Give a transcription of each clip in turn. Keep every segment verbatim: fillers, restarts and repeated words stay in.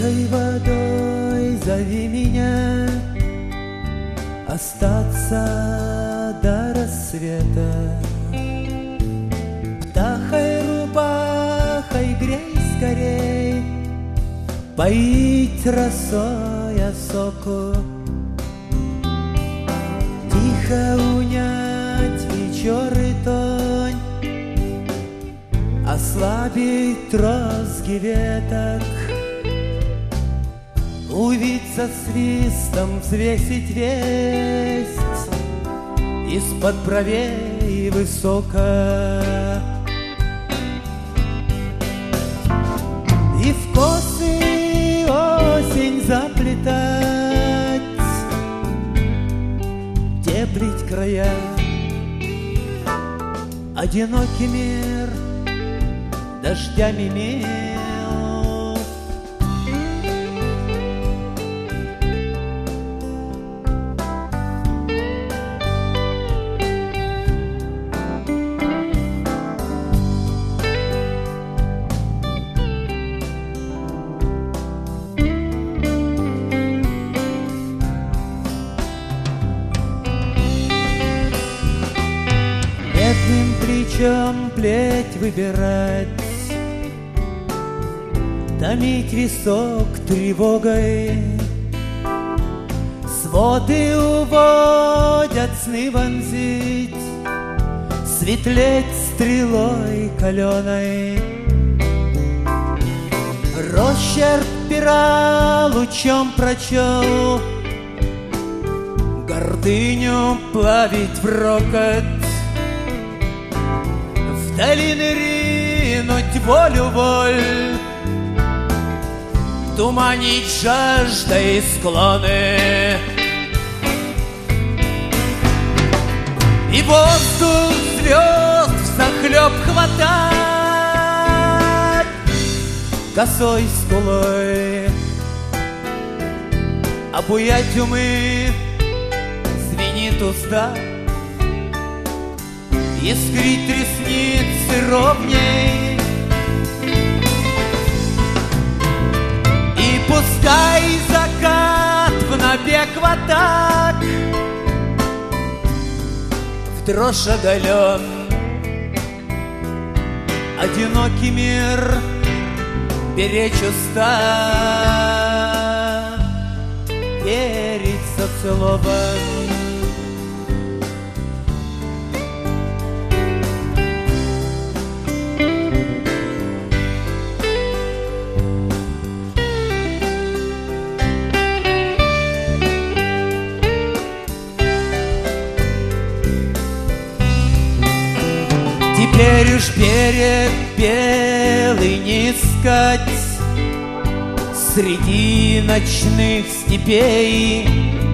Тихой водой зови меня остаться до рассвета. Птахой рубахой грей скорей, поить росой осоку. Тихо унять вечер и тонь, ослабить тросги веток, увидь со свистом, взвесить весть из-под бровей высоко. И в косы осень заплетать, теплить края. Одинокий мир дождями мел. Медным плечом плеть выбирать, томить висок тревогой. Своды уводят сны вонзить, светлеть стрелой каленой. Росчерк пера лучом прочел, гордыню плавить в рокот. В долины ринуть волю-воль, туманить жаждой склоны. И воздух звезд взахлеб хватать косой скулой. Обуять умы звенит узда, искрить ресницы ровней. И пускай закат в набег в атак, в дрожь оголен. Одинокий мир беречь уста, верить соцелован. Теперь уж берег белый не искать среди ночных степей.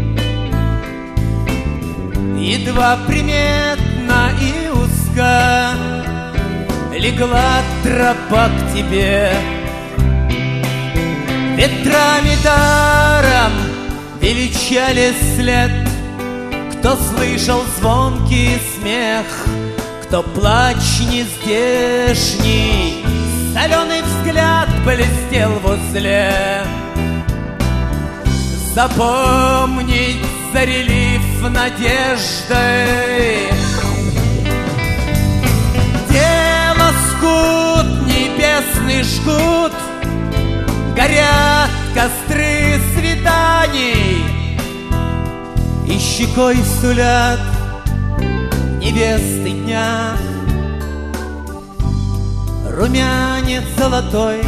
Едва приметно и узко легла тропа к тебе. Ветрами даром величали след, кто слышал звонкий смех, кто плач нездешний, соленый взгляд блестел возле. Запомнить зарелив надеждой, где лоскут небесный жгут, горят костры свиданий и щекой сулят невесты дня румянец золотой.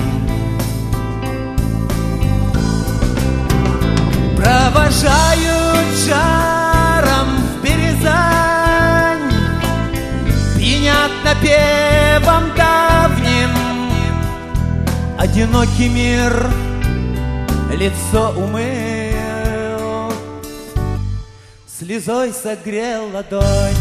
Провожают жаром в Березань, пьянят напевом давним. Одинокий мир лицо умыл, слезой согрел ладонь.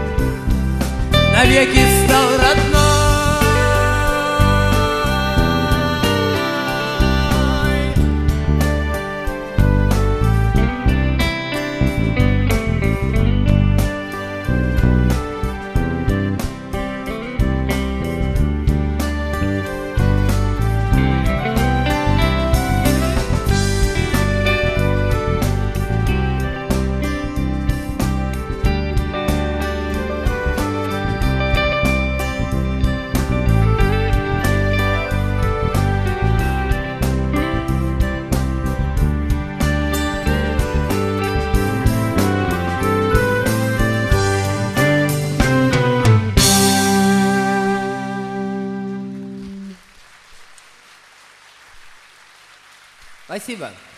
Навеки стал родной Спасибо.